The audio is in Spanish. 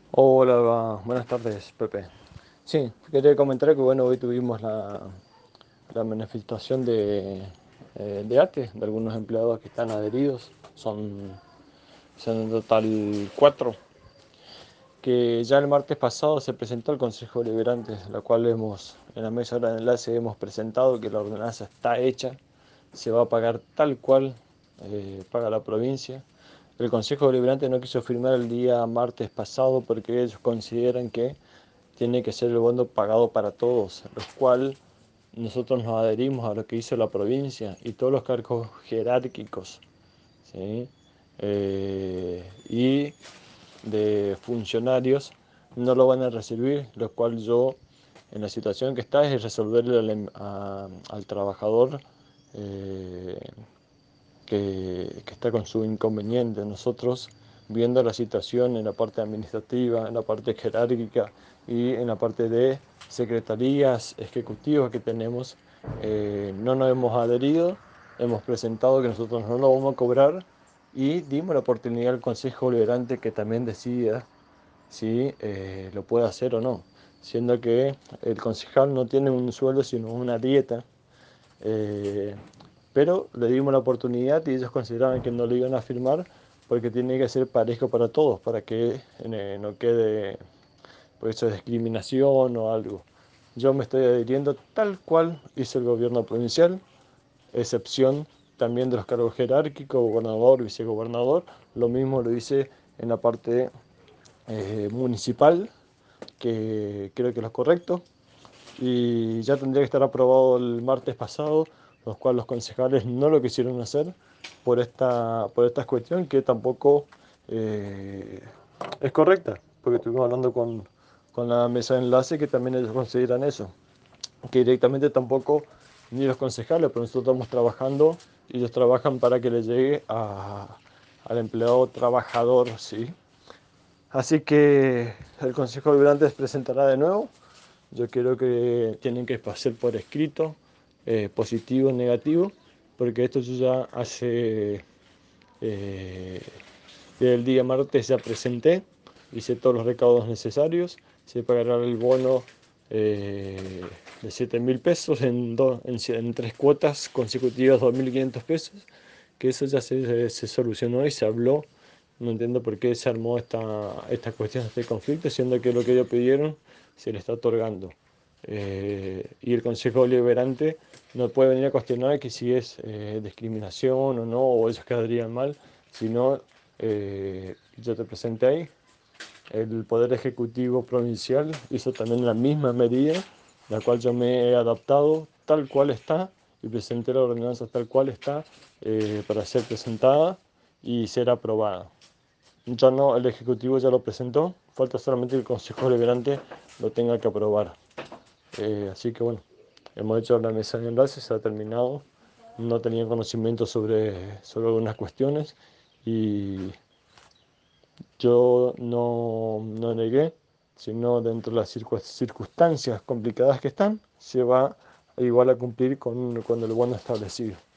Hola, buenas tardes, Pepe. Sí, quería comentar que hoy tuvimos la manifestación de ATE, de algunos empleados que están adheridos, son en total cuatro, que ya el martes pasado se presentó al Consejo Deliberante, la cual en la mesa de enlace hemos presentado que la ordenanza está hecha, se va a pagar tal cual paga la provincia. El Consejo Deliberante no quiso firmar el día martes pasado porque ellos consideran que tiene que ser el bono pagado para todos, lo cual nosotros nos adherimos a lo que hizo la provincia y todos los cargos jerárquicos, ¿sí? Y de funcionarios no lo van a recibir, lo cual yo, en la situación que está, es resolverle al trabajador eh, que está con su inconveniente. Nosotros, viendo la situación en la parte administrativa, en la parte jerárquica y en la parte de secretarías ejecutivas que tenemos, no nos hemos adherido, hemos presentado que nosotros no lo vamos a cobrar y dimos la oportunidad al Consejo Liberante que también decida si lo puede hacer o no, siendo que el concejal no tiene un sueldo sino una dieta. eh, pero le dimos la oportunidad y ellos consideraban que no lo iban a firmar porque tiene que ser parejo para todos, para que no quede por eso discriminación o algo. Yo me estoy adhiriendo tal cual hizo el gobierno provincial, excepción también de los cargos jerárquicos, gobernador, vicegobernador, lo mismo lo hice en la parte municipal, que creo que es lo correcto, y ya tendría que estar aprobado el martes pasado, los cuales los concejales no lo quisieron hacer por esta cuestión que tampoco eh, es correcta, porque estuvimos hablando con la mesa de enlace que también ellos consideran eso, que directamente tampoco ni los concejales, pero nosotros estamos trabajando y ellos trabajan para que le llegue al empleado trabajador, ¿sí? Así que el Consejo Deliberante presentará de nuevo. Yo creo que tienen que pasar por escrito, positivo, negativo, porque esto yo ya eh, el día martes ya presenté, hice todos los recaudos necesarios, se pagará el bono de 7.000 pesos en tres cuotas consecutivas, 2.500 pesos, que eso ya se solucionó y se habló. No entiendo por qué se armó esta cuestión, este conflicto, siendo que lo que ellos pidieron se le está otorgando. Y el Consejo Deliberante no puede venir a cuestionar que si es discriminación o no, o ellos quedarían mal, sino yo te presenté ahí. El Poder Ejecutivo Provincial hizo también la misma medida, la cual yo me he adaptado tal cual está y presenté la ordenanza tal cual está para ser presentada y ser aprobada. Ya no, el Ejecutivo ya lo presentó, falta solamente que el Consejo Deliberante lo tenga que aprobar. Así que bueno, hemos hecho la mesa de enlace, se ha terminado. No tenía conocimiento sobre algunas cuestiones y yo no negué, sino dentro de las circunstancias complicadas que están, se va igual a cumplir con el bono establecido.